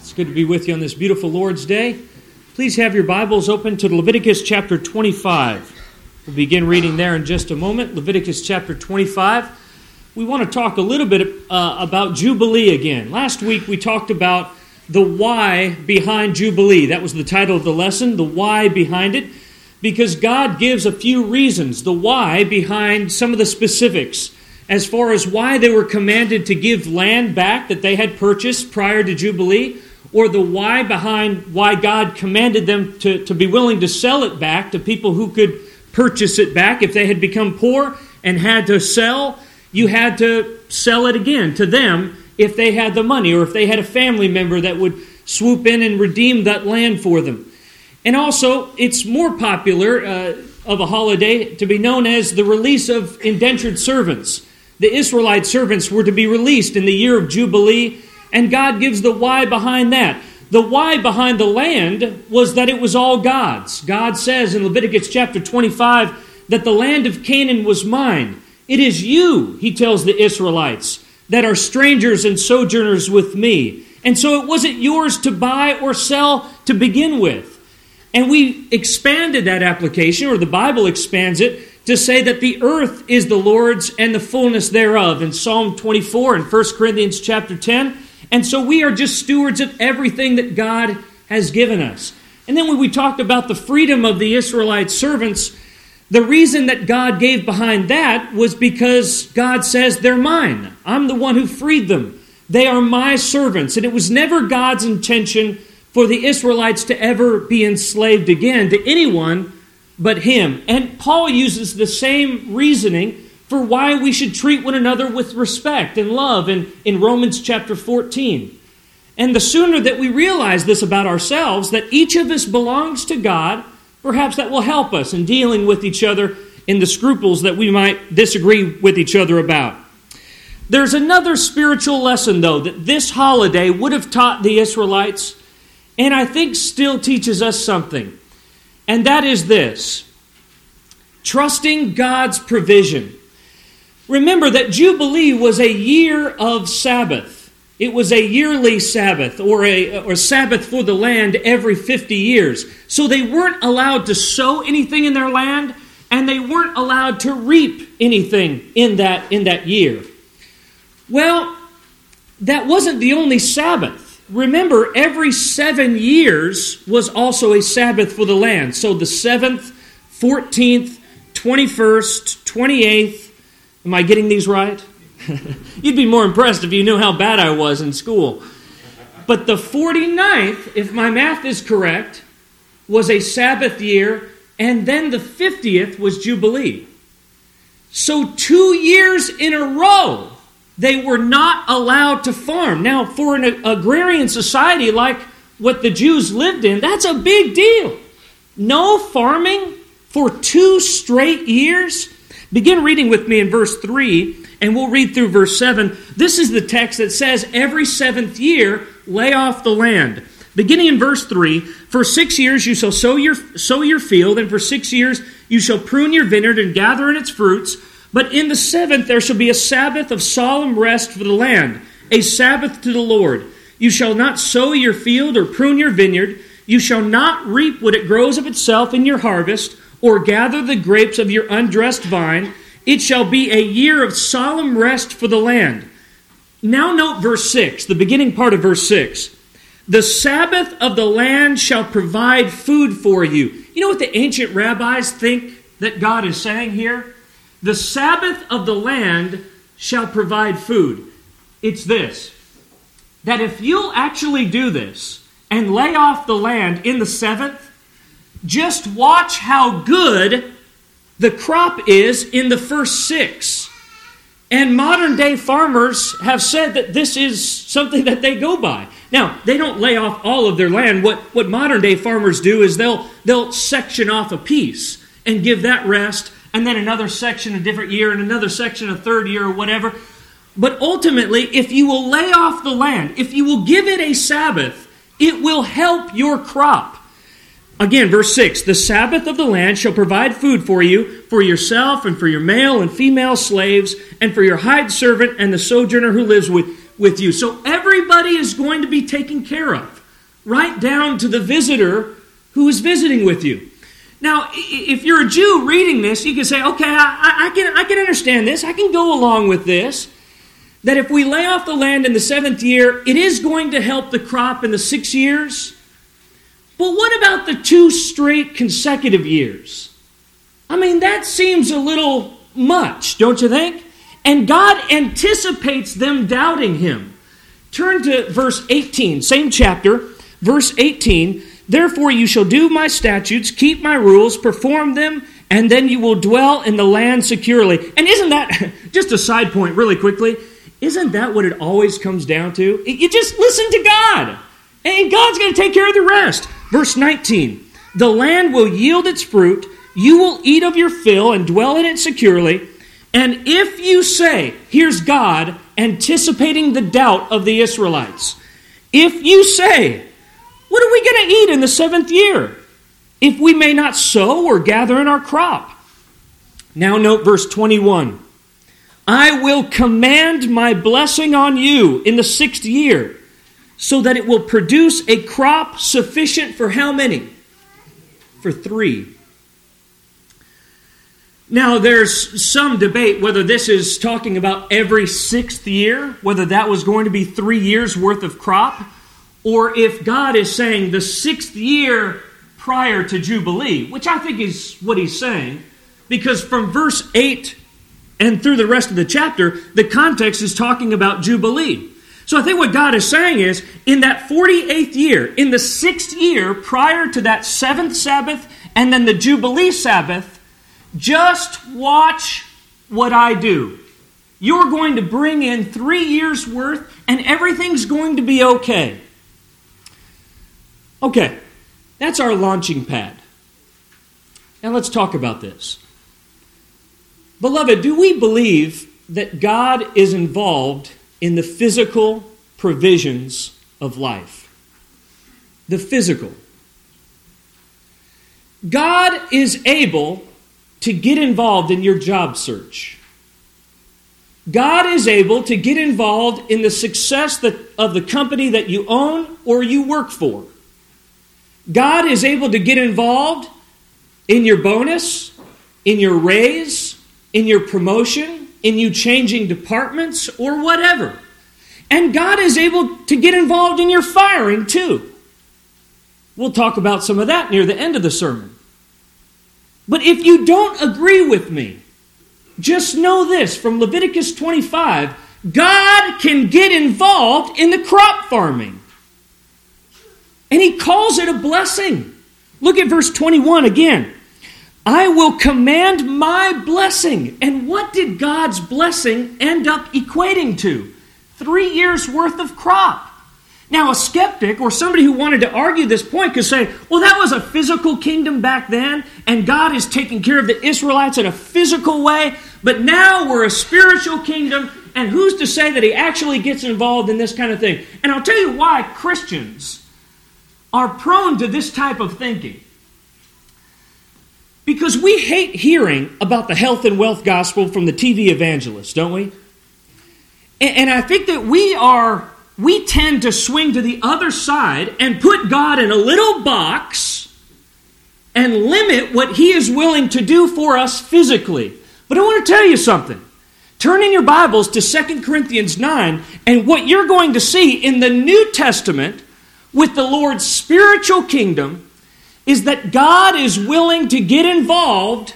It's good to be with you on this beautiful Lord's Day. Please have your Bibles open to Leviticus chapter 25. We'll begin reading there in just a moment. Leviticus chapter 25. We want to talk a little bit about Jubilee again. Last week we talked about the why behind Jubilee. That was the title of the lesson, the why behind it. Because God gives a few reasons, the why behind some of the specifics, as far as why they were commanded to give land back that they had purchased prior to Jubilee, or the why behind why God commanded them to be willing to sell it back to people who could purchase it back. If they had become poor and had to sell, you had to sell it again to them if they had the money, or if they had a family member that would swoop in and redeem that land for them. And also, it's more popular of a holiday to be known as the release of indentured servants. The Israelite servants were to be released in the year of Jubilee, and God gives the why behind that. The why behind the land was that it was all God's. God says in Leviticus chapter 25 that the land of Canaan was mine. It is you, he tells the Israelites, that are strangers and sojourners with me. And so it wasn't yours to buy or sell to begin with. And we expanded that application, or the Bible expands it, to say that the earth is the Lord's and the fullness thereof in Psalm 24 and 1 Corinthians chapter 10. And so we are just stewards of everything that God has given us. And then when we talked about the freedom of the Israelite servants, the reason that God gave behind that was because God says, they're mine. I'm the one who freed them. They are my servants. And it was never God's intention for the Israelites to ever be enslaved again to anyone but Him. And Paul uses the same reasoning for why we should treat one another with respect and love in Romans chapter 14. And the sooner that we realize this about ourselves, that each of us belongs to God, perhaps that will help us in dealing with each other in the scruples that we might disagree with each other about. There's another spiritual lesson, though, that this holiday would have taught the Israelites, and I think still teaches us something. And that is this: trusting God's provision. Remember that Jubilee was a year of Sabbath. It was a yearly Sabbath, or Sabbath for the land every 50 years. So they weren't allowed to sow anything in their land, and they weren't allowed to reap anything in that year. Well, that wasn't the only Sabbath. Remember, every 7 years was also a Sabbath for the land. So the 7th, 14th, 21st, 28th. Am I getting these right? You'd be more impressed if you knew how bad I was in school. But the 49th, if my math is correct, was a Sabbath year, and then the 50th was Jubilee. So 2 years in a row, they were not allowed to farm. Now, for an agrarian society like what the Jews lived in, that's a big deal. No farming for 2 straight years. Begin reading with me in verse 3, and we'll read through verse 7. This is the text that says, every 7th year, lay off the land. Beginning in verse 3, for 6 years you shall sow your field, and for 6 years you shall prune your vineyard and gather in its fruits. But in the 7th there shall be a Sabbath of solemn rest for the land, a Sabbath to the Lord. You shall not sow your field or prune your vineyard. You shall not reap what it grows of itself in your harvest, or gather the grapes of your undressed vine. It shall be a year of solemn rest for the land. Now note verse 6, the beginning part of verse 6. The Sabbath of the land shall provide food for you. You know what the ancient rabbis think that God is saying here? The Sabbath of the land shall provide food. It's this: that if you'll actually do this and lay off the land in the 7th, just watch how good the crop is in the first 6. And modern day farmers have said that this is something that they go by. Now, they don't lay off all of their land. What modern day farmers do is they'll section off a piece and give that rest, and then another section a different year, and another section a third year, or whatever. But ultimately, if you will lay off the land, if you will give it a Sabbath, it will help your crop. Again, verse 6, the Sabbath of the land shall provide food for you, for yourself and for your male and female slaves, and for your hired servant and the sojourner who lives with you. So everybody is going to be taken care of, right down to the visitor who is visiting with you. Now, if you're a Jew reading this, you can say, okay, I can understand this. I can go along with this. That if we lay off the land in the 7th year, it is going to help the crop in the 6 years. But what about the 2 straight consecutive years? I mean, that seems a little much, don't you think? And God anticipates them doubting Him. Turn to verse 18, same chapter, verse 18. Therefore you shall do my statutes, keep my rules, perform them, and then you will dwell in the land securely. And isn't that, just a side point really quickly, isn't that what it always comes down to? You just listen to God, and God's going to take care of the rest. Verse 19, the land will yield its fruit, you will eat of your fill and dwell in it securely. And if you say, here's God anticipating the doubt of the Israelites. If you say, what are we going to eat in the 7th year, if we may not sow or gather in our crop? Now note verse 21. I will command my blessing on you in the 6th year, so that it will produce a crop sufficient for how many? For 3. Now, there's some debate whether this is talking about every 6th year, whether that was going to be 3 years worth of crop, or if God is saying the 6th year prior to Jubilee, which I think is what he's saying, because from verse 8 and through the rest of the chapter, the context is talking about Jubilee. So I think what God is saying is, in that 48th year, in the 6th year prior to that 7th Sabbath and then the Jubilee Sabbath, just watch what I do. You're going to bring in 3 years' worth and everything's going to be okay. Okay, that's our launching pad. Now let's talk about this. Beloved, do we believe that God is involved in the physical provisions of life? The physical. God is able to get involved in your job search. God is able to get involved in the success of the company that you own or you work for. God is able to get involved in your bonus, in your raise, in your promotion, in you changing departments or whatever. And God is able to get involved in your firing too. We'll talk about some of that near the end of the sermon. But if you don't agree with me, just know this, from Leviticus 25, God can get involved in the crop farming. And He calls it a blessing. Look at verse 21 again. I will command my blessing. And what did God's blessing end up equating to? 3 years worth of crop. Now, a skeptic or somebody who wanted to argue this point could say, well, that was a physical kingdom back then, and God is taking care of the Israelites in a physical way, but now we're a spiritual kingdom, and who's to say that He actually gets involved in this kind of thing? And I'll tell you why Christians are prone to this type of thinking. Because we hate hearing about the health and wealth gospel from the TV evangelists, don't we? And I think that we tend to swing to the other side and put God in a little box and limit what He is willing to do for us physically. But I want to tell you something. Turn in your Bibles to 2 Corinthians 9, and what you're going to see in the New Testament with the Lord's spiritual kingdom is that God is willing to get involved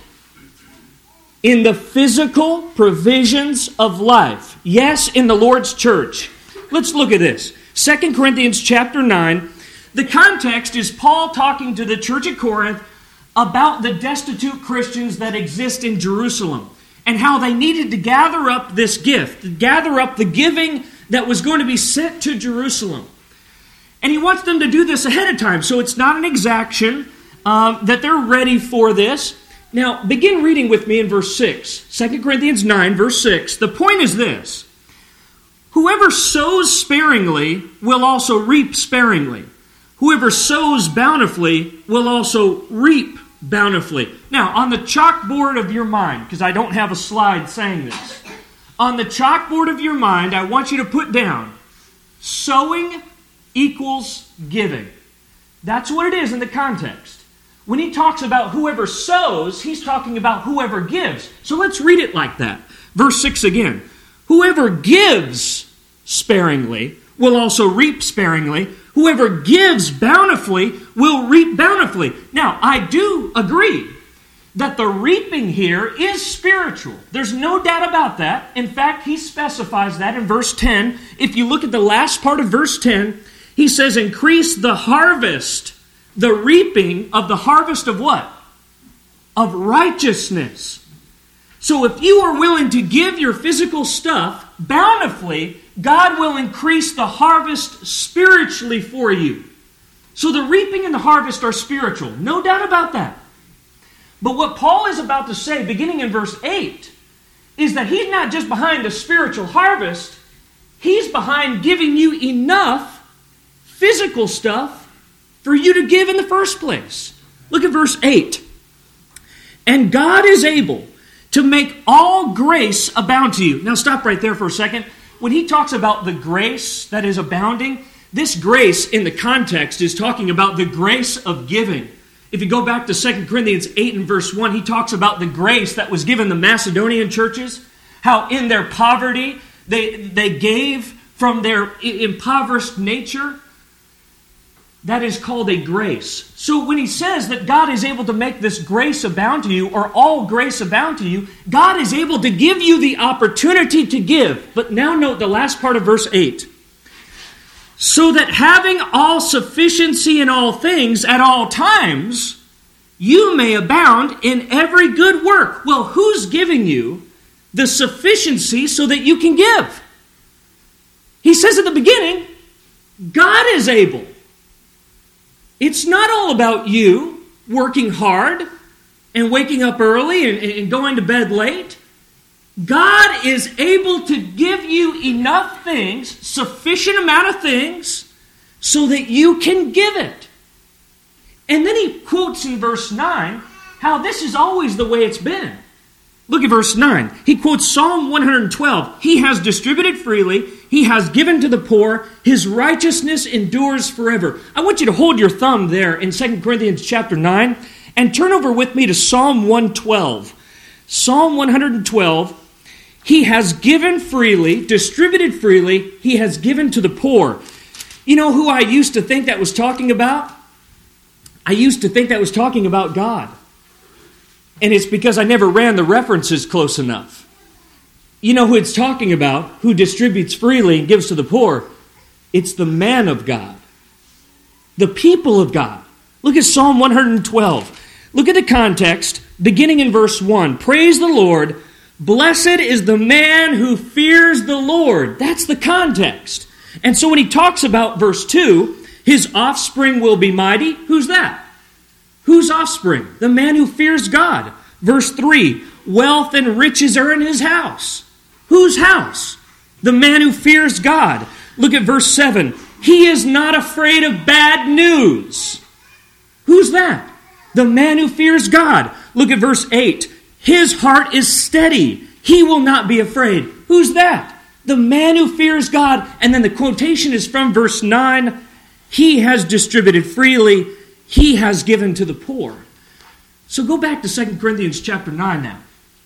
in the physical provisions of life. Yes, in the Lord's church. Let's look at this. 2 Corinthians chapter 9. The context is Paul talking to the church at Corinth about the destitute Christians that exist in Jerusalem and how they needed to gather up this gift, gather up the giving that was going to be sent to Jerusalem. And he wants them to do this ahead of time, so it's not an exaction that they're ready for this. Now, begin reading with me in verse 6. 2 Corinthians 9, verse 6. The point is this. Whoever sows sparingly will also reap sparingly. Whoever sows bountifully will also reap bountifully. Now, on the chalkboard of your mind, because I don't have a slide saying this, on the chalkboard of your mind, I want you to put down, Sowing equals giving. That's what it is in the context. When he talks about whoever sows, he's talking about whoever gives. So let's read it like that. Verse 6 again. Whoever gives sparingly will also reap sparingly. Whoever gives bountifully will reap bountifully. Now, I do agree that the reaping here is spiritual. There's no doubt about that. In fact, he specifies that in verse 10. If you look at the last part of verse 10, he says, increase the harvest, the reaping of the harvest of what? Of righteousness. So if you are willing to give your physical stuff bountifully, God will increase the harvest spiritually for you. So the reaping and the harvest are spiritual. No doubt about that. But what Paul is about to say, beginning in verse 8, is that he's not just behind the spiritual harvest, he's behind giving you enough physical stuff for you to give in the first place. Look at verse 8. And God is able to make all grace abound to you. Now stop right there for a second. When he talks about the grace that is abounding, this grace in the context is talking about the grace of giving. If you go back to 2 Corinthians 8 and verse 1, he talks about the grace that was given the Macedonian churches, how in their poverty they gave from their impoverished nature. That is called a grace. So when he says that God is able to make this grace abound to you, or all grace abound to you, God is able to give you the opportunity to give. But now note the last part of verse 8. So that having all sufficiency in all things at all times, you may abound in every good work. Well, who's giving you the sufficiency so that you can give? He says at the beginning, God is able. It's not all about you working hard and waking up early and going to bed late. God is able to give you enough things, sufficient amount of things, so that you can give it. And then he quotes in verse 9 how this is always the way it's been. Look at verse 9. He quotes Psalm 112. He has distributed freely. He has given to the poor. His righteousness endures forever. I want you to hold your thumb there in 2 Corinthians chapter 9 and turn over with me to Psalm 112. Psalm 112. He has given freely, distributed freely. He has given to the poor. You know who I used to think that was talking about? I used to think that was talking about God. And it's because I never ran the references close enough. You know who it's talking about, who distributes freely and gives to the poor? It's the man of God. The people of God. Look at Psalm 112. Look at the context, beginning in verse 1. Praise the Lord. Blessed is the man who fears the Lord. That's the context. And so when he talks about verse 2, his offspring will be mighty. Who's that? Whose offspring? The man who fears God. Verse 3, wealth and riches are in his house. Whose house? The man who fears God. Look at verse 7. He is not afraid of bad news. Who's that? The man who fears God. Look at verse 8. His heart is steady. He will not be afraid. Who's that? The man who fears God. And then the quotation is from verse 9. He has distributed freely. He has given to the poor. So go back to 2 Corinthians chapter 9 now.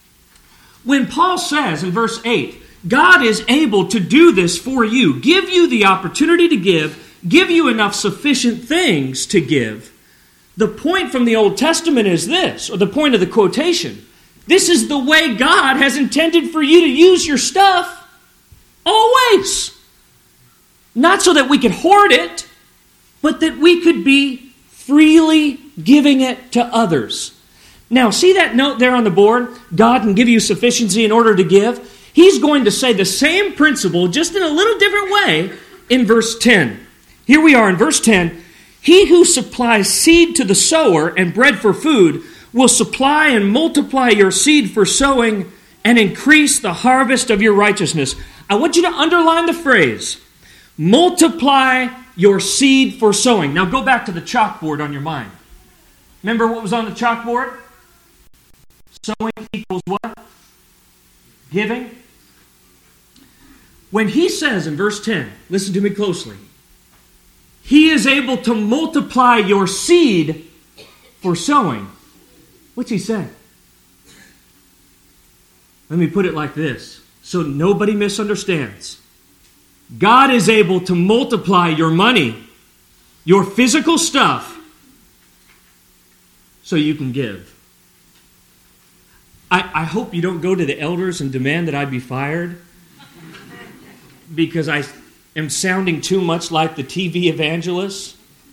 When Paul says in verse 8, God is able to do this for you, give you the opportunity to give you enough sufficient things to give. The point from the Old Testament is this, or the point of the quotation. This is the way God has intended for you to use your stuff. Always. Not so that we could hoard it, but that we could be freely giving it to others. Now, see that note there on the board? God can give you sufficiency in order to give. He's going to say the same principle, just in a little different way, in verse 10. Here we are in verse 10. He who supplies seed to the sower and bread for food will supply and multiply your seed for sowing and increase the harvest of your righteousness. I want you to underline the phrase, multiply your seed for sowing. Now go back to the chalkboard on your mind. Remember what was on the chalkboard? Sowing equals what? Giving. When he says in verse 10, listen to me closely, he is able to multiply your seed for sowing. What's he saying? Let me put it like this, so nobody misunderstands. God is able to multiply your money, your physical stuff, so you can give. I hope you don't go to the elders and demand that I be fired, because I am sounding too much like the TV evangelist.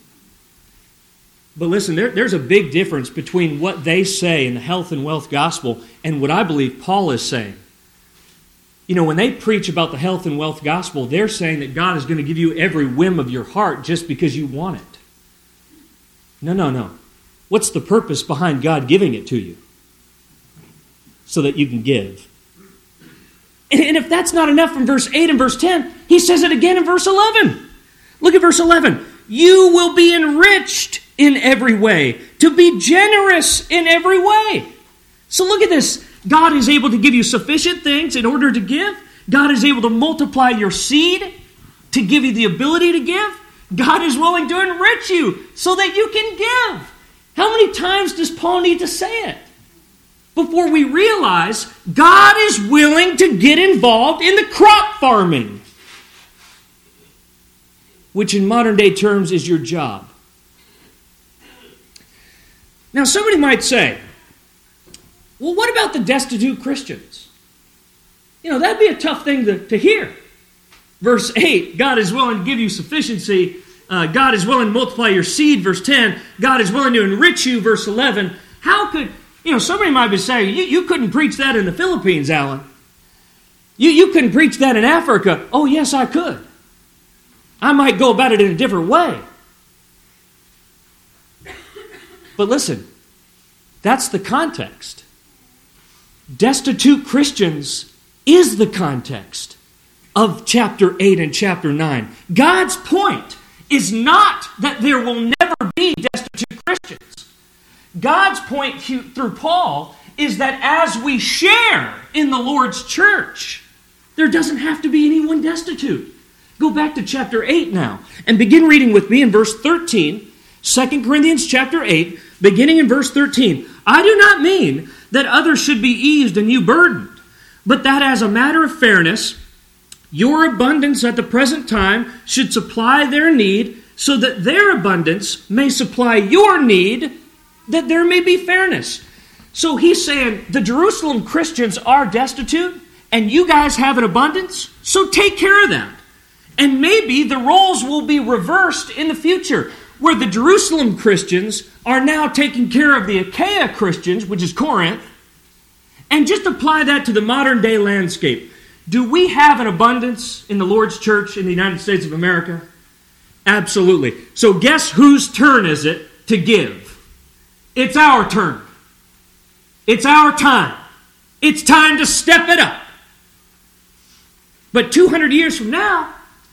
But listen, there's a big difference between what they say in the health and wealth gospel and what I believe Paul is saying. You know, when they preach about the health and wealth gospel, they're saying that God is going to give you every whim of your heart just because you want it. No. What's the purpose behind God giving it to you? So that you can give. And if that's not enough from verse 8 and verse 10, he says it again in verse 11. Look at verse 11. You will be enriched in every way, to be generous in every way. So look at this. God is able to give you sufficient things in order to give. God is able to multiply your seed to give you the ability to give. God is willing to enrich you so that you can give. How many times does Paul need to say it before we realize God is willing to get involved in the crop farming, which in modern day terms is your job? Now somebody might say, well, what about the destitute Christians? You know, that'd be a tough thing to hear. Verse 8, God is willing to give you sufficiency. God is willing to multiply your seed. Verse 10, God is willing to enrich you. Verse 11, how could... You know, somebody might be saying, you couldn't preach that in the Philippines, Alan. You couldn't preach that in Africa. Oh, yes, I could. I might go about it in a different way. But listen, that's the context. Destitute Christians is the context of chapter 8 and chapter 9. God's point is not that there will never be destitute Christians. God's point through Paul is that as we share in the Lord's church, there doesn't have to be anyone destitute. Go back to chapter 8 now and begin reading with me in verse 13, 2 Corinthians chapter 8, beginning in verse 13. I do not mean that others should be eased and you burdened, but that as a matter of fairness, your abundance at the present time should supply their need, so that their abundance may supply your need, that there may be fairness. So he's saying the Jerusalem Christians are destitute and you guys have an abundance, so take care of that. And maybe the roles will be reversed in the future, where the Jerusalem Christians are now taking care of the Achaia Christians, which is Corinth, and just apply that to the modern day landscape. Do we have an abundance in the Lord's church in the United States of America? Absolutely. So guess whose turn is it to give? It's our turn. It's our time. It's time to step it up. But 200 years from now,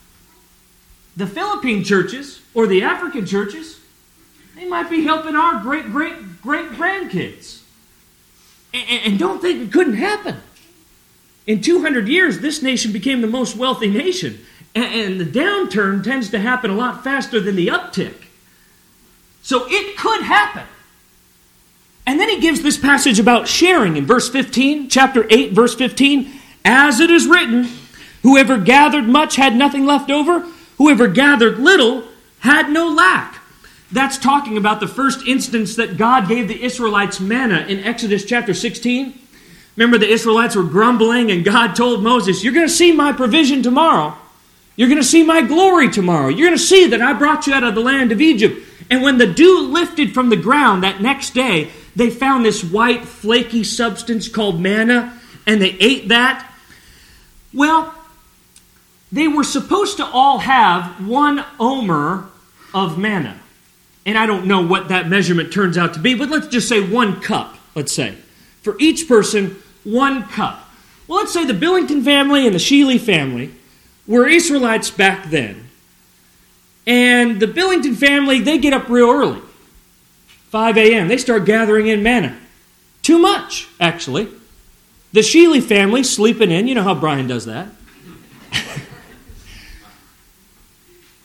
the Philippine churches or the African churches, they might be helping our great-great-great-grandkids. And don't think it couldn't happen. In 200 years, this nation became the most wealthy nation. And the downturn tends to happen a lot faster than the uptick. So it could happen. And then he gives this passage about sharing in verse 15, chapter 8, verse 15. As it is written, whoever gathered much had nothing left over. Whoever gathered little had no lack. That's talking about the first instance that God gave the Israelites manna in Exodus chapter 16. Remember, the Israelites were grumbling and God told Moses, you're going to see my provision tomorrow. You're going to see my glory tomorrow. You're going to see that I brought you out of the land of Egypt. And when the dew lifted from the ground that next day, they found this white, flaky substance called manna, and they ate that. Well, they were supposed to all have 1 omer of manna. And I don't know what that measurement turns out to be, but let's just say 1 cup, let's say. For each person, 1 cup. Well, let's say the Billington family and the Sheely family were Israelites back then. And the Billington family, they get up real early. 5 a.m. They start gathering in manna. Too much, actually. The Sheely family sleeping in. You know how Brian does that.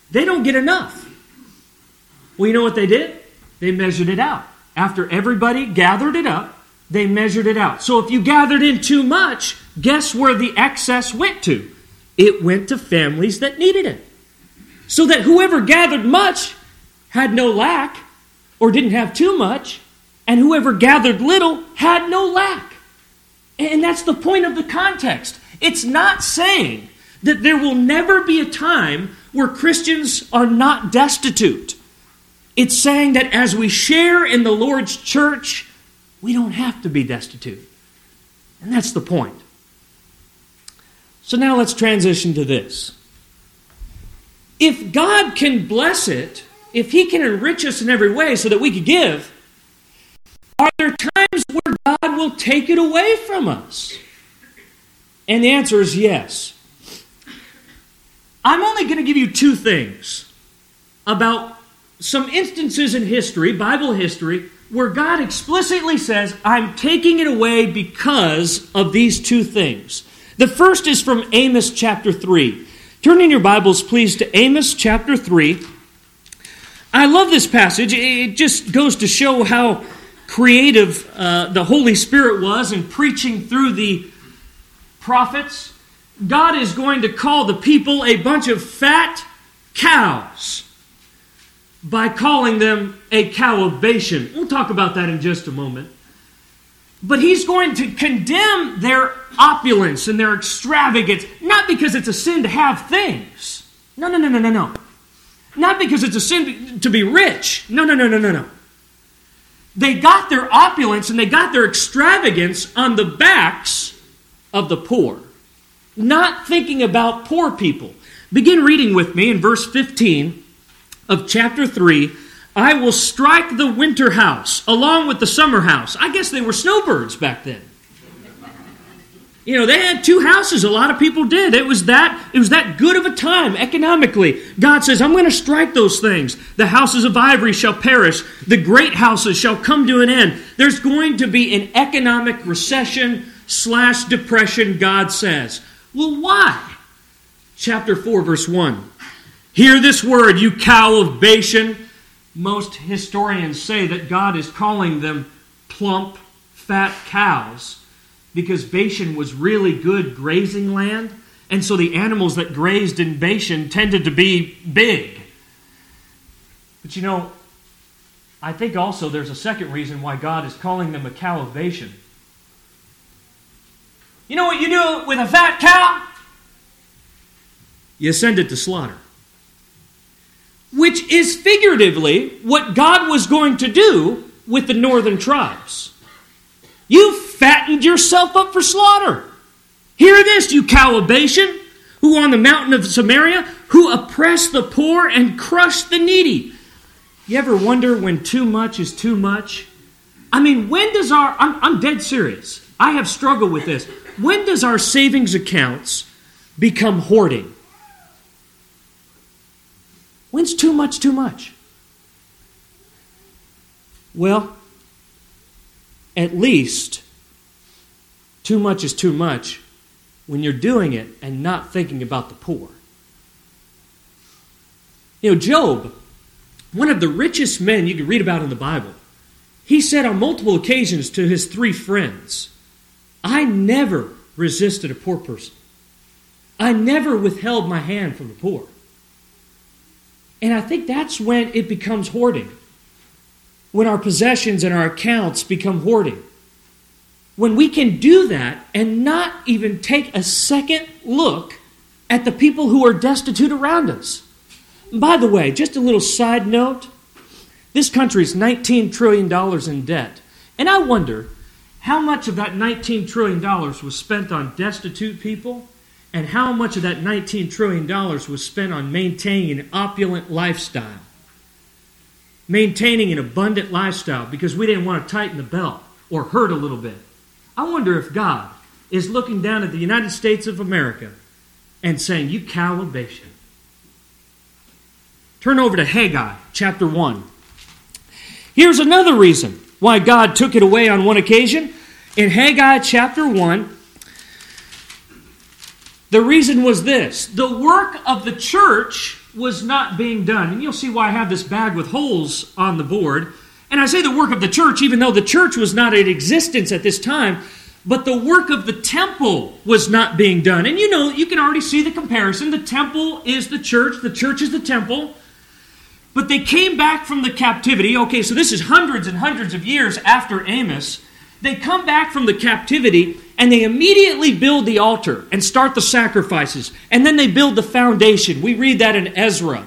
They don't get enough. Well, you know what they did? They measured it out. After everybody gathered it up, they measured it out. So if you gathered in too much, guess where the excess went to? It went to families that needed it. So that whoever gathered much had no lack, or didn't have too much, and whoever gathered little had no lack. And that's the point of the context. It's not saying that there will never be a time where Christians are not destitute. It's saying that as we share in the Lord's church, we don't have to be destitute. And that's the point. So now let's transition to this. If God can bless it, if He can enrich us in every way so that we could give, are there times where God will take it away from us? And the answer is yes. I'm only going to give you two things about some instances in history, Bible history, where God explicitly says, I'm taking it away because of these two things. The first is from Amos chapter 3. Turn in your Bibles, please, to Amos chapter 3. I love this passage. It just goes to show how creative the Holy Spirit was in preaching through the prophets. God is going to call the people a bunch of fat cows by calling them a cow of Bashan. We'll talk about that in just a moment. But He's going to condemn their opulence and their extravagance, not because it's a sin to have things. No. Not because it's a sin to be rich. No. They got their opulence and they got their extravagance on the backs of the poor. Not thinking about poor people. Begin reading with me in verse 15 of chapter 3. I will strike the winter house along with the summer house. I guess they were snowbirds back then. You know, they had two houses. A lot of people did. It was that good of a time economically. God says, I'm going to strike those things. The houses of ivory shall perish. The great houses shall come to an end. There's going to be an economic recession / depression, God says. Well, why? Chapter 4, verse 1. Hear this word, you cow of Bashan. Most historians say that God is calling them plump, fat cows because Bashan was really good grazing land, and so the animals that grazed in Bashan tended to be big. But you know, I think also there's a second reason why God is calling them a cow of Bashan. You know what you do with a fat cow? You send it to slaughter. Which is figuratively what God was going to do with the northern tribes. You fattened yourself up for slaughter. Hear this, you cow of Bashan, who on the mountain of Samaria, who oppress the poor and crush the needy. You ever wonder when too much is too much? I mean, when does I'm dead serious. I have struggled with this. When does our savings accounts become hoarding? When's too much too much? Well, at least too much is too much when you're doing it and not thinking about the poor. You know, Job, one of the richest men you could read about in the Bible, he said on multiple occasions to his 3 friends, I never resisted a poor person. I never withheld my hand from the poor. And I think that's when it becomes hoarding. When our possessions and our accounts become hoarding. When we can do that and not even take a second look at the people who are destitute around us. By the way, just a little side note. This country is $19 trillion in debt. And I wonder how much of that $19 trillion was spent on destitute people and how much of that $19 trillion was spent on maintaining an opulent lifestyle. Maintaining an abundant lifestyle because we didn't want to tighten the belt or hurt a little bit. I wonder if God is looking down at the United States of America and saying, you cow of Bashan. Turn over to Haggai chapter 1. Here's another reason why God took it away on one occasion. In Haggai chapter 1, the reason was this. The work of the church was not being done. And you'll see why I have this bag with holes on the board. And I say the work of the church, even though the church was not in existence at this time, but the work of the temple was not being done. And you know, you can already see the comparison. The temple is the church is the temple. But they came back from the captivity. Okay, so this is hundreds and hundreds of years after Amos. They come back from the captivity, and they immediately build the altar and start the sacrifices. And then they build the foundation. We read that in Ezra.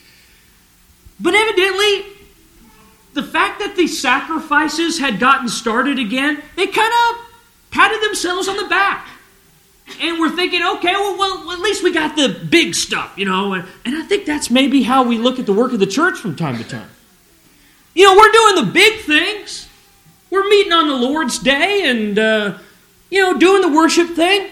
But evidently, the fact that these sacrifices had gotten started again, they kind of patted themselves on the back. And we're thinking, okay, well, at least we got the big stuff, you know. And I think that's maybe how we look at the work of the church from time to time. You know, we're doing the big things. We're meeting on the Lord's Day and, doing the worship thing.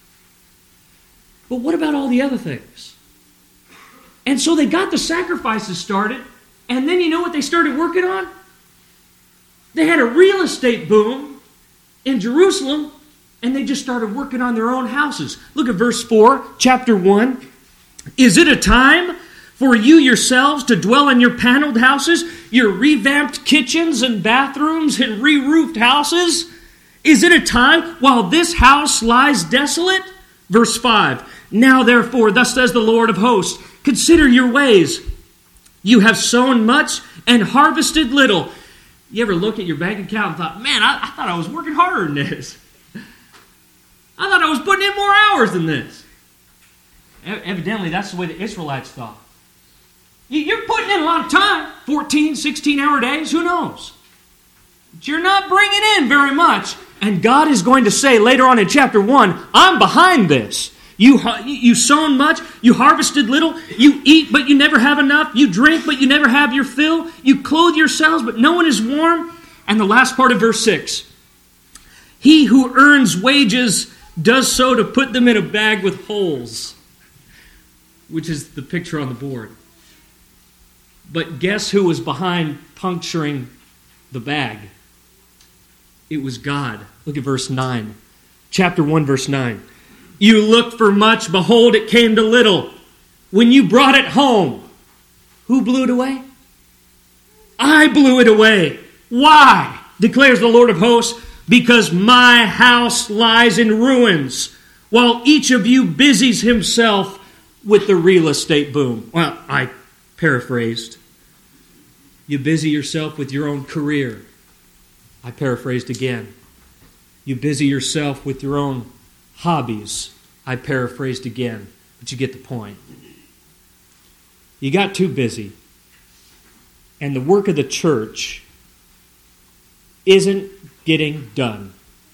But what about all the other things? And so they got the sacrifices started. And then you know what they started working on? They had a real estate boom in Jerusalem, and they just started working on their own houses. Look at verse 4, chapter 1. Is it a time for you yourselves to dwell in your paneled houses, your revamped kitchens and bathrooms and re-roofed houses? Is it a time while this house lies desolate? Verse 5. Now therefore, thus says the Lord of hosts, consider your ways. You have sown much and harvested little. You ever look at your bank account and thought, man, I thought I was working harder than this. I thought I was putting in more hours than this. Evidently, that's the way the Israelites thought. You're putting in a lot of time, 14, 16-hour days, who knows? But you're not bringing in very much. And God is going to say later on in chapter 1, I'm behind this. You sown much, you harvested little, you eat but you never have enough, you drink but you never have your fill, you clothe yourselves but no one is warm. And the last part of verse 6, he who earns wages does so to put them in a bag with holes, which is the picture on the board. But guess who was behind puncturing the bag? It was God. Look at verse 9. Chapter 1, verse 9. You looked for much, behold, it came to little. When you brought it home, who blew it away? I blew it away. Why? Declares the Lord of hosts. Because my house lies in ruins, while each of you busies himself with the real estate boom. Well, I paraphrased. You busy yourself with your own career. I paraphrased again. You busy yourself with your own hobbies. I paraphrased again, but you get the point. You got too busy. And the work of the church isn't getting done.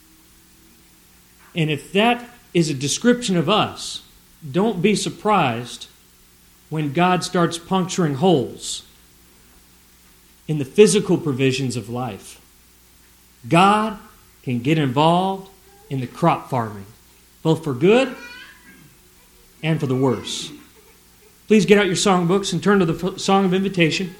And if that is a description of us, don't be surprised when God starts puncturing holes in the physical provisions of life. God can get involved in the crop farming, both for good and for the worse. Please get out your songbooks and turn to the Song of Invitation.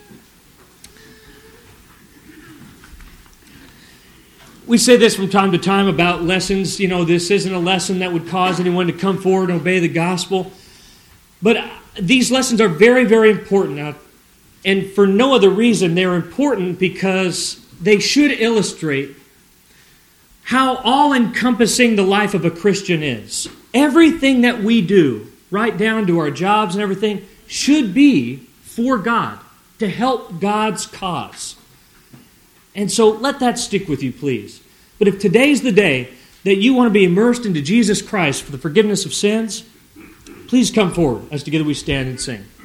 We say this from time to time about lessons. You know, this isn't a lesson that would cause anyone to come forward and obey the gospel. But these lessons are very, very important. And for no other reason, they're important because they should illustrate how all-encompassing the life of a Christian is. Everything that we do, right down to our jobs and everything, should be for God, to help God's cause. And so let that stick with you, please. But if today's the day that you want to be immersed into Jesus Christ for the forgiveness of sins, please come forward as together we stand and sing.